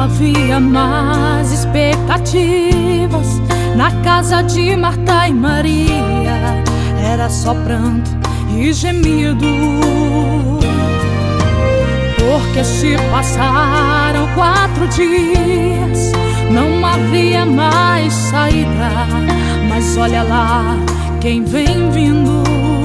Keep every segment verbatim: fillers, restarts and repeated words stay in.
havia mais expectativas na casa de Marta e Maria. Era só pranto e gemido, porque se passaram quatro dias, não havia mais saída. Mas olha lá quem vem vindo.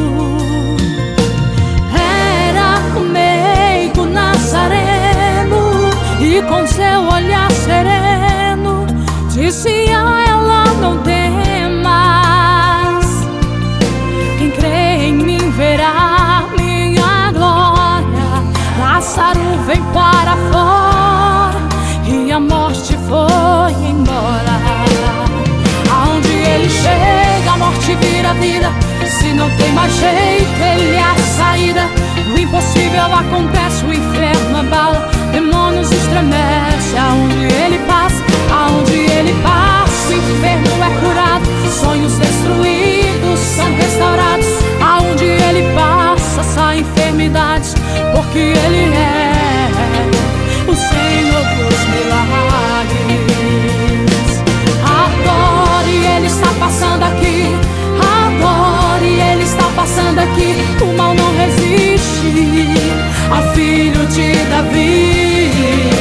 Era o meigo Nazareno, e com seu olhar sereno disse a ela: não temas, quem crê em mim verá minha glória. Lázaro vem para fora, e a morte foi embora. Aonde ele chega, a morte vira vida. Se não tem mais jeito, ele é a saída. O impossível acontece, o inferno abala, demônios estremecem. Aonde ele passa, aonde ele passa, o enfermo é curado, sonhos destruídos são restaurados. Aonde ele passa, sai enfermidades, porque ele é o Senhor dos milagres. Adore, ele está passando aqui. Adore, ele está passando aqui. O mal não resiste a filho de Davi.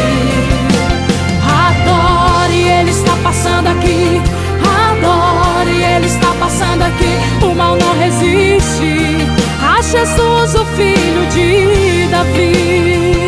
Adore, ele está passando aqui. Adore, ele está passando aqui. O mal não resiste a Jesus, o filho de Davi.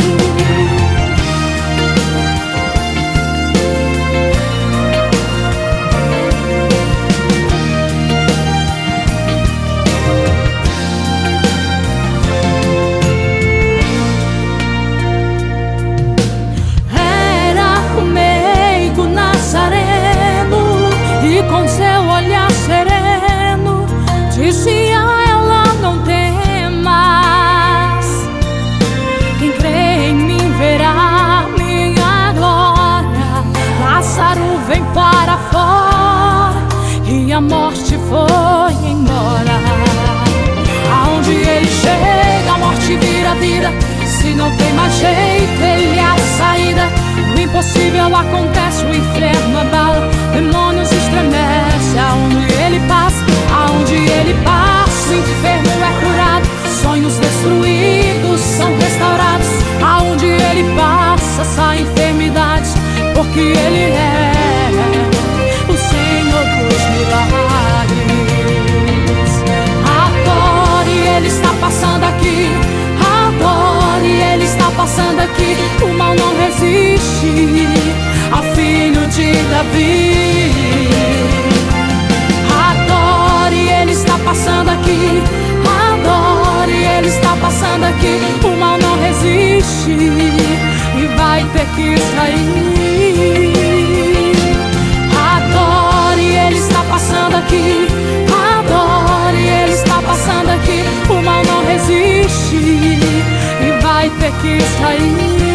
Com seu olhar sereno disse a ela: não temas, quem crê em mim verá minha glória. Lázaro vem para fora, e a morte foi embora. Aonde ele chega, a morte vira vida. Se não tem mais jeito, ele é a saída. O impossível acontece, o inferno abala, demônios estremecem. Aonde ele passa, aonde ele passa, o enfermo é curado, sonhos destruídos são restaurados. Aonde ele passa, sai enfermidades, porque ele é o Senhor dos milagres. Adore, ele está passando aqui. Adore, ele está passando aqui. O mal não resiste a filho de Davi. Adore, ele está passando aqui. Adore, ele está passando aqui. O mal não resiste e vai ter que sair. Adore, ele está passando aqui. Adore, ele está passando aqui. O mal não resiste e vai ter que sair.